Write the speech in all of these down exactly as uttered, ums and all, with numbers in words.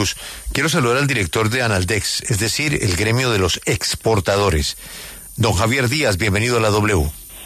Quiero saludar al director de Analdex, es decir, el gremio de los exportadores. Don Javier Díaz, bienvenido a la W.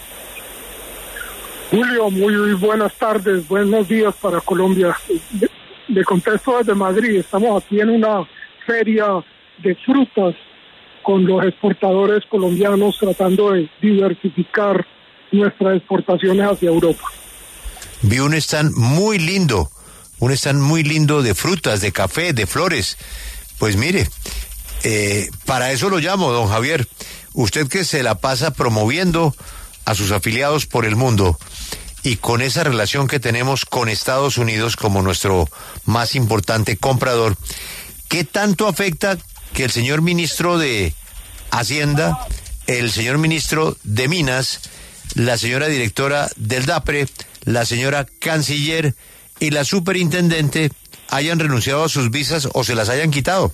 Julio, muy buenas tardes, buenos días para Colombia. Le, le contesto desde Madrid, estamos aquí en una feria de frutas con los exportadores colombianos tratando de diversificar nuestras exportaciones hacia Europa. Vi un stand muy lindo, un stand muy lindo de frutas, de café, de flores. Pues mire, eh, para eso lo llamo, don Javier. Usted que se la pasa promoviendo a sus afiliados por el mundo y con esa relación que tenemos con Estados Unidos como nuestro más importante comprador, ¿qué tanto afecta que el señor ministro de Hacienda, el señor ministro de Minas, la señora directora del DAPRE, la señora canciller y la superintendente hayan renunciado a sus visas o se las hayan quitado?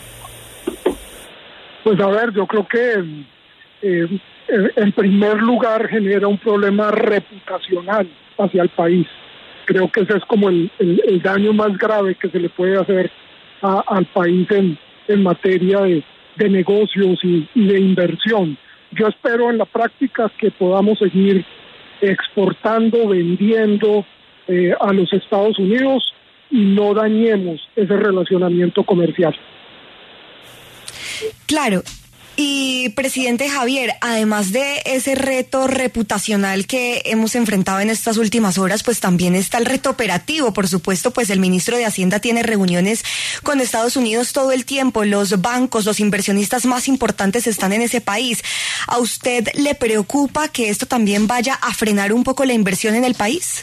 Pues a ver, yo creo que eh, en primer lugar genera un problema reputacional hacia el país. Creo que ese es como el, el, el daño más grave que se le puede hacer a, al país en, en materia de, de negocios y, y de inversión. Yo espero en la práctica que podamos seguir exportando, vendiendo eh, a los Estados Unidos y no dañemos ese relacionamiento comercial. Claro. Y, presidente Javier, además de ese reto reputacional que hemos enfrentado en estas últimas horas, pues también está el reto operativo. Por supuesto, pues el ministro de Hacienda tiene reuniones con Estados Unidos todo el tiempo. Los bancos, los inversionistas más importantes están en ese país. ¿A usted le preocupa que esto también vaya a frenar un poco la inversión en el país?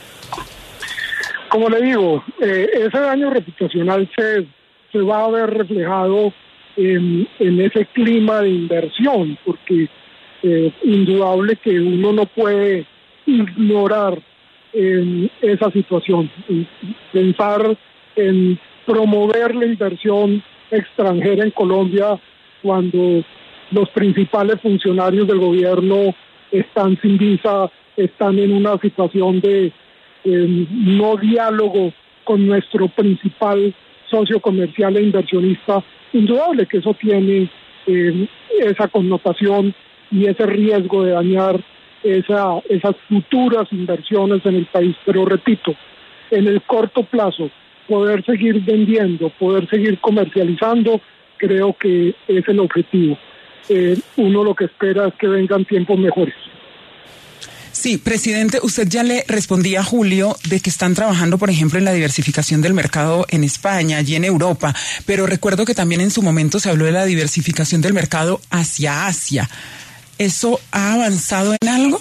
Como le digo, eh, ese daño reputacional se, se va a ver reflejado En, en ese clima de inversión, porque eh, indudable que uno no puede ignorar eh, esa situación. Pensar en promover la inversión extranjera en Colombia cuando los principales funcionarios del gobierno están sin visa, están en una situación de eh, no diálogo con nuestro principal socio comercial e inversionista. Indudable que eso tiene eh, esa connotación y ese riesgo de dañar esa, esas futuras inversiones en el país. Pero repito, en el corto plazo, poder seguir vendiendo, poder seguir comercializando, creo que es el objetivo. Eh, uno lo que espera es que vengan tiempos mejores. Sí, presidente, usted ya le respondía a Julio de que están trabajando, por ejemplo, en la diversificación del mercado en España, allí en Europa, pero recuerdo que también en su momento se habló de la diversificación del mercado hacia Asia. ¿Eso ha avanzado en algo?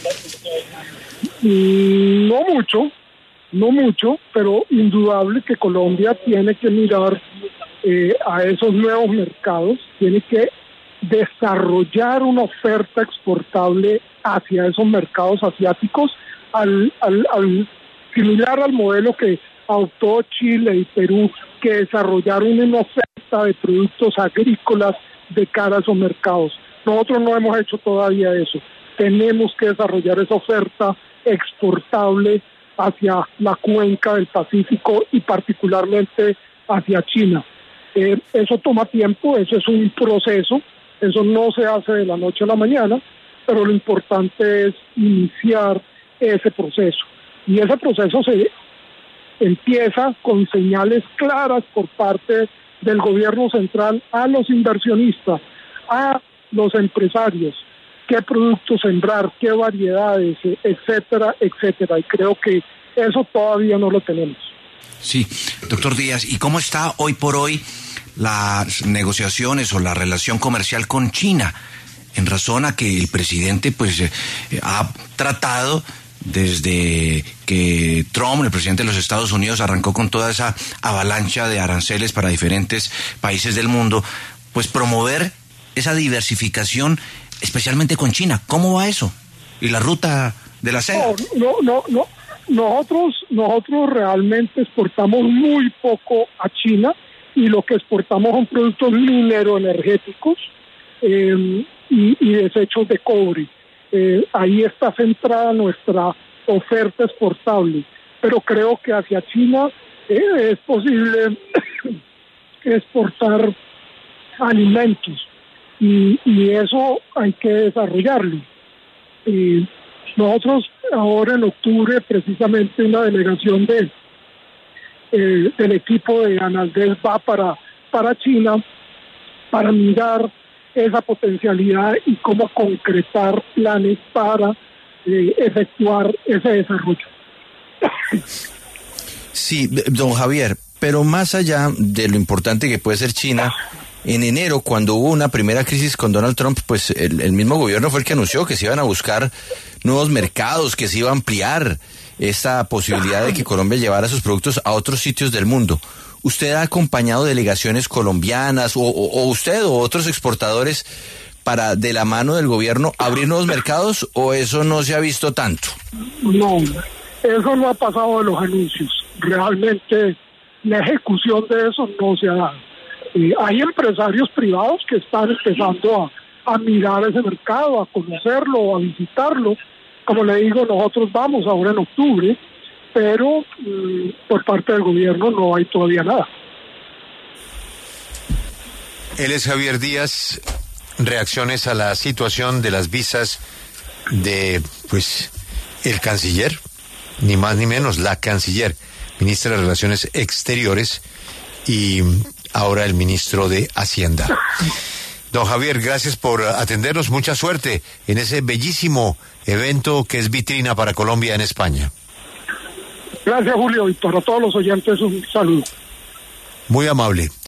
Mm, no mucho, no mucho, pero indudable que Colombia tiene que mirar eh, a esos nuevos mercados, tiene que desarrollar una oferta exportable hacia esos mercados asiáticos, al, al, al similar al modelo que adoptó Chile y Perú, que desarrollaron una oferta de productos agrícolas de cara a esos mercados. Nosotros no hemos hecho todavía eso. Tenemos que desarrollar esa oferta exportable hacia la cuenca del Pacífico y particularmente hacia China. Eh, eso toma tiempo, eso es un proceso. Eso no se hace de la noche a la mañana, pero lo importante es iniciar ese proceso. Y ese proceso se empieza con señales claras por parte del gobierno central a los inversionistas, a los empresarios, qué productos sembrar, qué variedades, etcétera, etcétera. Y creo que eso todavía no lo tenemos. Sí, doctor Díaz, ¿y cómo está hoy por hoy las negociaciones o la relación comercial con China, en razón a que el presidente pues eh, ha tratado desde que Trump, el presidente de los Estados Unidos, arrancó con toda esa avalancha de aranceles para diferentes países del mundo, pues promover esa diversificación, especialmente con China? ¿Cómo va eso? ¿Y la ruta de la seda? No, no, no, no. Nosotros, nosotros realmente exportamos muy poco a China, y lo que exportamos son productos mineroenergéticos eh, y, y desechos de cobre. Eh, ahí está centrada nuestra oferta exportable, pero creo que hacia China eh, es posible exportar alimentos y, y eso hay que desarrollarlo. Eh, nosotros ahora en octubre, precisamente una delegación de eh, del equipo de Analdés va para, para China para mirar esa potencialidad y cómo concretar planes para eh, efectuar ese desarrollo. Sí, don Javier, pero más allá de lo importante que puede ser China, en enero, cuando hubo una primera crisis con Donald Trump, pues el, el mismo gobierno fue el que anunció que se iban a buscar nuevos mercados, que se iba a ampliar esta posibilidad de que Colombia llevara sus productos a otros sitios del mundo. ¿Usted ha acompañado delegaciones colombianas o, o, o usted o otros exportadores para, de la mano del gobierno, abrir nuevos mercados o eso no se ha visto tanto? No, eso no ha pasado de los anuncios. Realmente la ejecución de eso no se ha dado. Eh, hay empresarios privados que están empezando a, a mirar ese mercado, a conocerlo, a visitarlo. Como le digo, nosotros vamos ahora en octubre, pero mm, por parte del gobierno no hay todavía nada. Él es Javier Díaz. Reacciones a la situación de las visas de, pues, el canciller, ni más ni menos, la canciller, ministra de Relaciones Exteriores y ahora el ministro de Hacienda. Don Javier, gracias por atendernos. Mucha suerte en ese bellísimo evento que es vitrina para Colombia en España. Gracias, Julio, y para todos los oyentes un saludo. Muy amable.